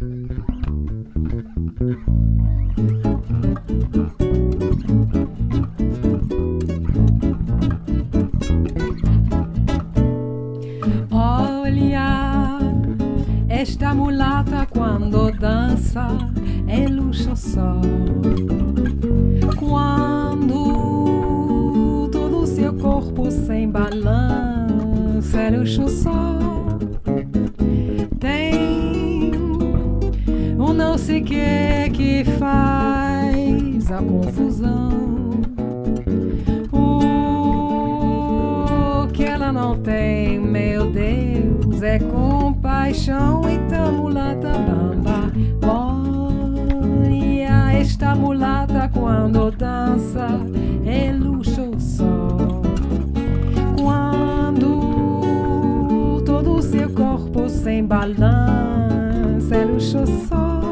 Olha, esta mulata quando dança é luxo só. Quando todo o seu corpo sem balança é luxo só. Tem um não sei que faz a confusão. O que ela não tem, meu Deus, é compaixão. Eita mulata bamba, olha esta mulata quando dança é luxo só. Quando todo o seu corpo sem balança é luxo só.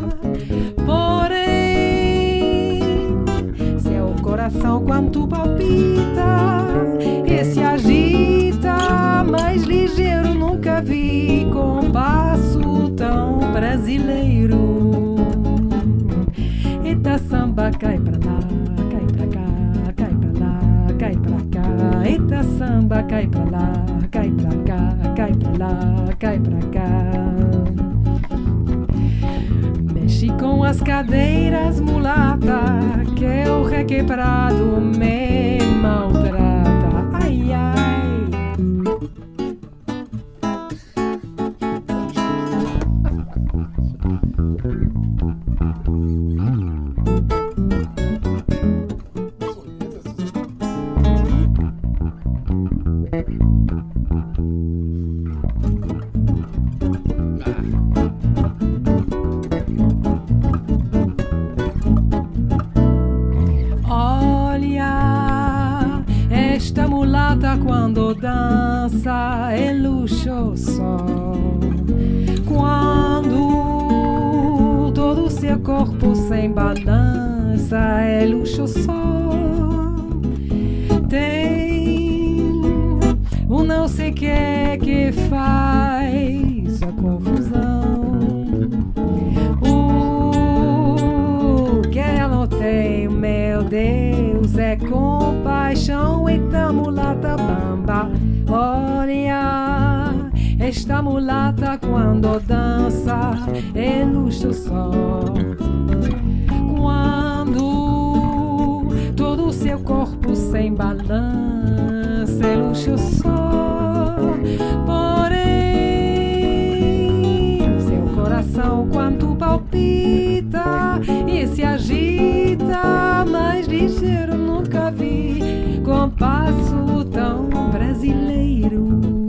Porém, seu coração quanto palpita e se agita, mais ligeiro nunca vi, com passo tão brasileiro. Eita samba, cai pra lá, cai pra cá, cai pra lá, cai pra cá. Eita samba, cai pra lá, cai pra cá, cai pra lá, cai pra cá. Mexe com as cadeiras, mulata, que o requebrado me maltrata. Ai, ai. Esta mulata quando dança é luxo só. Quando todo o seu corpo sem balança é luxo só. Tem um não sei que faz a confusão. O que ela não tem, meu Deus, é compaixão. Eita mulata bamba, olha esta mulata quando dança é luxo só. Quando todo o seu corpo sem balança é luxo só. Porém, seu coração quanto palpita e se agita, mais ligeiro nunca vi, com passo tão brasileiro.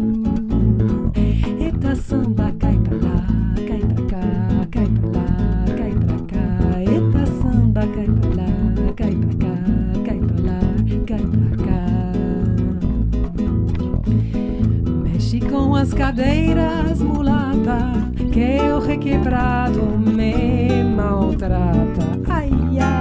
Eita samba, cai pra lá, cai pra cá, cai pra lá, cai pra cá. Eita samba, cai pra lá, cai pra cá, cai pra lá, cai pra cá. Mexe com as cadeiras, mulata, que o requebrado me maltrata. Ai, ai.